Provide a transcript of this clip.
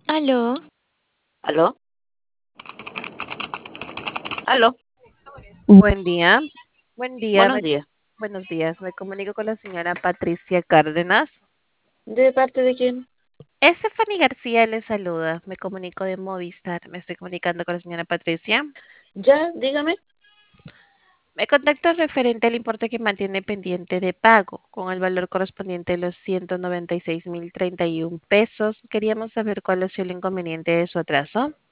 Aló, ¿Aló? ¿Aló? Buen día. Buen día. Buenos días. Buenos días. Me comunico con la señora Patricia Cárdenas. ¿De parte de quién? Stephanie García le saluda. Me comunico de Movistar. Me estoy comunicando con la señora Patricia. Ya, dígame. Me contacto referente al importe que mantiene pendiente de pago, con el valor correspondiente de los 196.031 pesos. Queríamos saber cuál ha sido el inconveniente de su atraso.